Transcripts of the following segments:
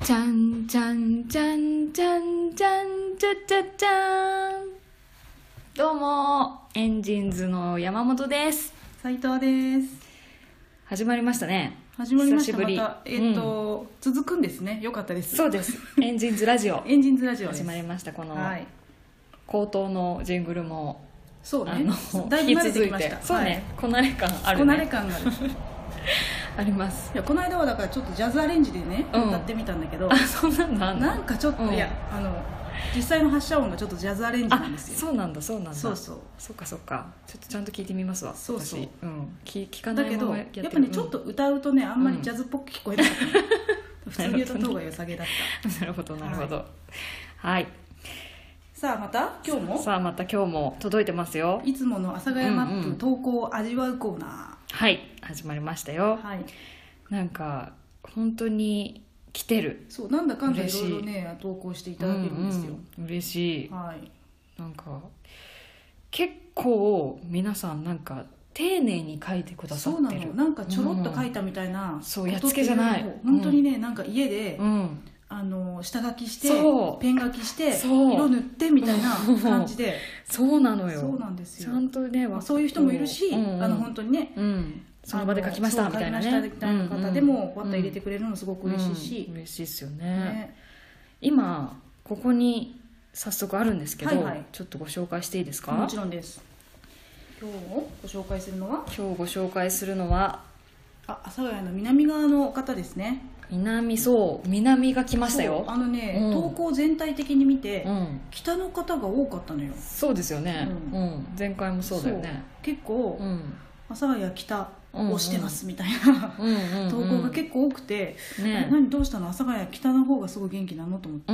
じゃんじゃんじゃんじゃんじゃんじゃじゃじゃん。どうもエンジンズの山本です。 斉藤です。 始まりましたね。 始まりました。 久しぶり。 また続くんですね。よかったです。 そうです。エンジンズラジオエンジンズラジオです始まりました。このはい、 口頭のジングルもそうね、だいぶ慣れてきました。 そうね、こなれ感あるね。 こなれ感があるあります。 いや、この間はだからちょっとジャズアレンジでね、歌ってみたんだけど、 あ、そんなんだ。 なんかちょっと、いや実際の発射音がちょっとジャズアレンジなんですよ。 そうなんだそうなんだ。 そうそう、 そっかそっか。ちょっとちゃんと聞いてみますわ。 そうそう、 私聞かないままやってる。 だけどやっぱね、ちょっと歌うとね、あんまりジャズっぽく聞こえなかった、普通に歌った方が良さげだったなるほどなるほど。はい、 さあまた今日も届いてますよ。 いつもの阿佐ヶ谷マップ投稿を味わうコーナー、 はい始まりましたよ。 はい、 なんか本当に来てる。 そう、なんだかんだいろいろね投稿していただけるんですよ。 嬉しい。 はい、 なんか結構皆さんなんか丁寧に書いてくださってる。 そうなの、なんかちょろっと書いたみたいな、 そうやっつけじゃない。 本当にね、なんか家で、下書きしてペン書きして色塗ってみたいな感じで、 そうなのよ。 そうなんですよ。 ちゃんとね、 そういう人もいるし、本当にね、 その場で書きましたみたいなね、 みたいな方でもわった入れてくれるのすごく嬉しいし、 嬉しいですよね。今ここに早速あるんですけど、ちょっとご紹介していいですか？ もちろんです。今日ご紹介するのは阿佐ヶ谷の南側の方ですね。 南が来ましたよ。 投稿全体的に見て、北の方が多かったのよ。 そうですよね。前回もそうだよね。 結構阿佐ヶ谷北をしてますみたいな投稿が結構多くて、何どうしたの、阿佐ヶ谷北の方がすごい元気なのと思って、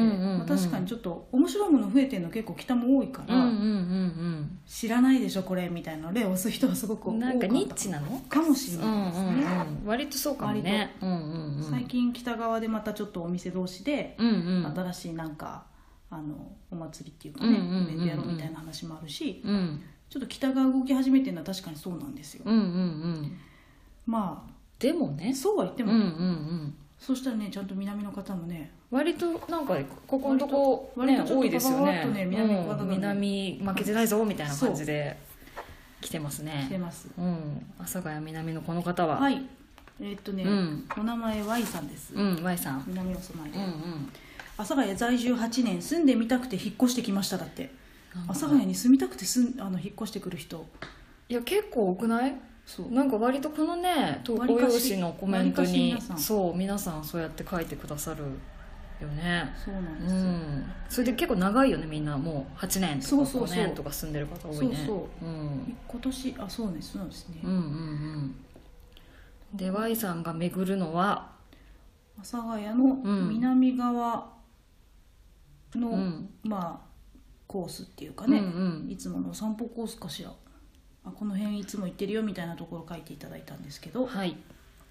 確かにちょっと面白いもの増えてるの結構北も多いから、知らないでしょこれみたいなので押す人はすごく多かった。 なんかニッチなのかもしれないですね。 割とそうかもね。 最近北側でまたちょっとお店同士で新しいなんかお祭りっていうかね、イベントやろうみたいな話もあるし、ちょっと北が動き始めてるのは確かにそうなんですよ。まあでもね、 そうは言っても、そしたらね、ちゃんと南の方もね、 割となんかここのとこね多いですよね。南負けてないぞみたいな感じで来てますね。 来てます。 阿佐ヶ谷南のこの方は、 はい、お名前 Y さんです。 Y さん、 南お住まいで、阿佐ヶ谷在住8年、住んでみたくて引っ越してきましただって。阿佐ヶ谷に住みたくて引っ越してくる人、 いや結構多くない？なんか割とこのね投稿用紙のコメントに皆さんそうやって書いてくださるよね。 そうなんですよ。 それで結構長いよね、みんなもう8年とか5年とか住んでる方多いね。 今年そうですね。 で Y さんが巡るのは阿佐ヶ谷の南側の、コースっていうかね、いつもの散歩コースかしら。この辺いつも行ってるよみたいなところ書いていただいたんですけど、はい、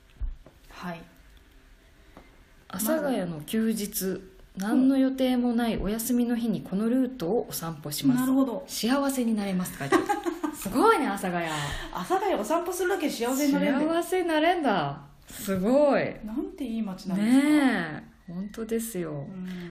阿佐ヶ谷の休日、何の予定もないお休みの日にこのルートをお散歩します。 なるほど。 幸せになれますって書いてある。すごいね、阿佐ヶ谷。 阿佐ヶ谷お散歩するだけで幸せになれる。 幸せになれんだ。すごい。 なんていい街なんですか。 ねえ、本当ですよ。